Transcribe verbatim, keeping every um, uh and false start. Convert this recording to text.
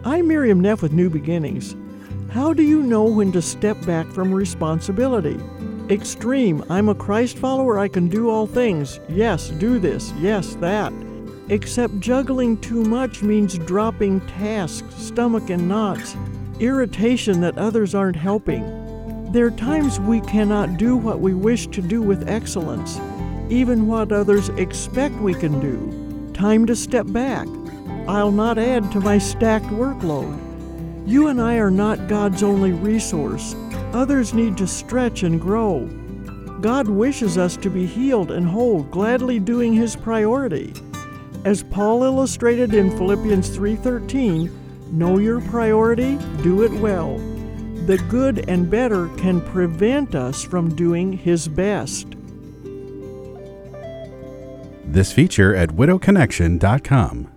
I'm Miriam Neff with New Beginnings. How do you know when to step back from responsibility? Extreme, I'm a Christ follower, I can do all things. Yes, do this. Yes, that. Except juggling too much means dropping tasks, stomach in knots, irritation that others aren't helping. There are times we cannot do what we wish to do with excellence, even what others expect we can do. Time to step back. I'll not add to my stacked workload. You and I are not God's only resource. Others need to stretch and grow. God wishes us to be healed and whole, gladly doing His priority. As Paul illustrated in Philippians three thirteen, know your priority, do it well. The good and better can prevent us from doing His best. This feature at widow connection dot com.